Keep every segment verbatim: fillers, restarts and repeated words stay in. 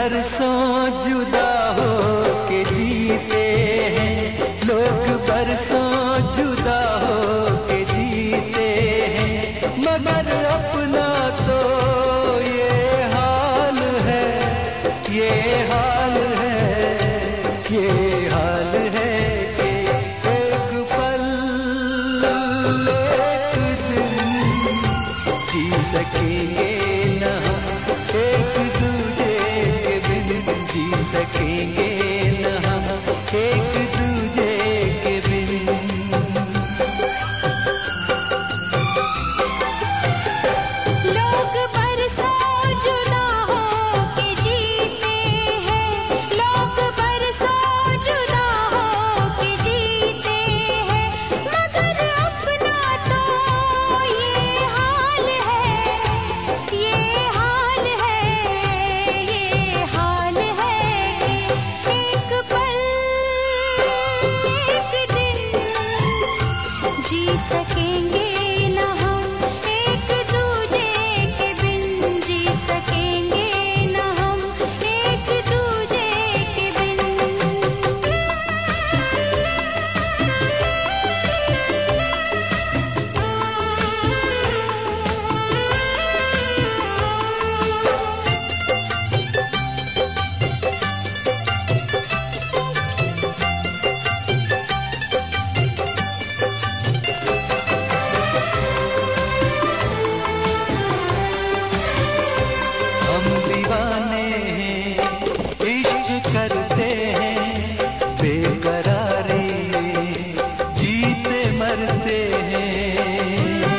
बरसों जुदा हो के जीते हैं, लोग बरसों जुदा हो के जीते हैं, मगर अपना तो ये हाल है, ये हाल है, ये हाल है कि एक पल एक दिन जी सकेंगे न हम एक दूजे के बिन, जी सकेंगे न हम एक दूजे के बिन। लोग बरसों जुदा हो के जीते हैं, लोग बरसों जुदा हो के जीते हैं, मगर अपना तो ये हाल है, ये हाल है, ये हाल है कि एक पल एक दिन जी सकेंगे न हम एक दूजे के बिन, जी सकेंगे न हम एक दूजे के बिन। हम दीवाने हैं, इश्क करते हैं, बेकरारी में जीते मरते हैं।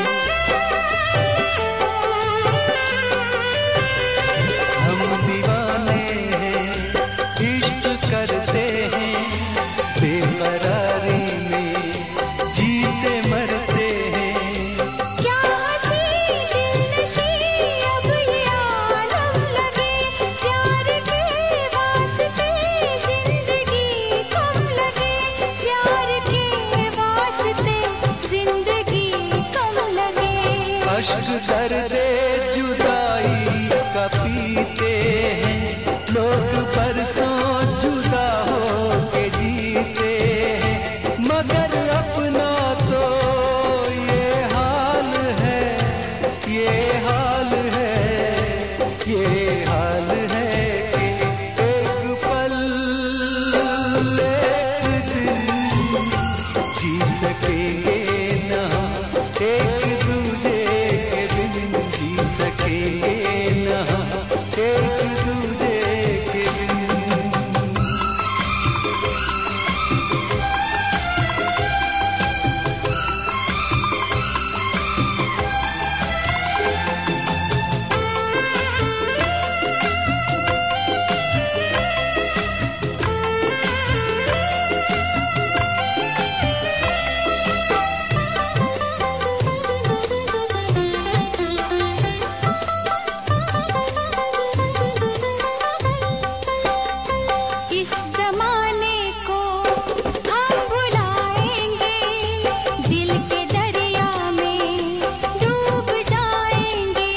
हम दीवाने हैं, इश्क करते हैं, बेकरारी में जीते मरते हैं। क्या हंसी दिलनशी अब ये आलम लगे, प्यार के वास्ते जिंदगी कम लगे, प्यार के वास्ते जिंदगी कम लगे। अश्क दर्दे जुदाई का पीते हैं, लोग बरसों जुदा हो के जीते हैं, मगर अपना तो ये हाल है, ये हाल है, ये हाल है कि एक पल एक दिन जी सकेंगे न हम एक दूजे के बिन, जी सकेंगे न हम एक दूजे के बिन। इस जमाने को हम भुलाएंगे, दिल के दरिया में डूब जाएंगे।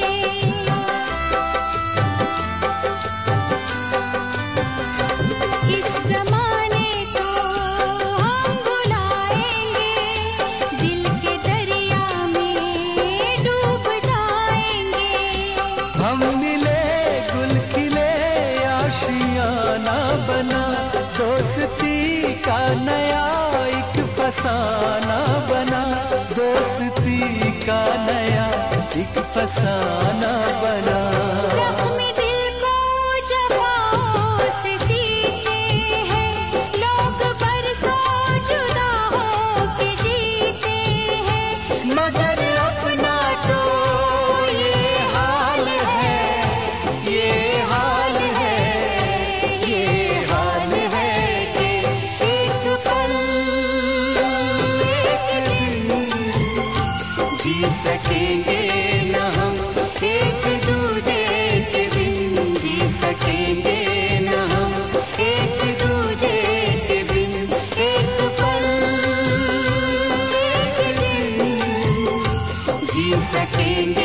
इस जमाने को हम भुलाएंगे, दिल के दरिया में डूब जाएंगे। हम मिले गुल खिले आशियाना बना, दोस्ती का नया एक फसाना बना, दोस्ती का नया एक फसाना बना। जख्मी दिल को जवाओं से सीते हैं, लोग बरसों जुदा हो के जीते हैं, मगर अपना तो ये हाल है, ये हाल है, ये हाल है कि एक पल एक दिन जी सकेंगे न हम एक दूजे के बिन, जी सकेंगे न हम एक दूजे के बिन, एक पल एक दिन जी सकेंगे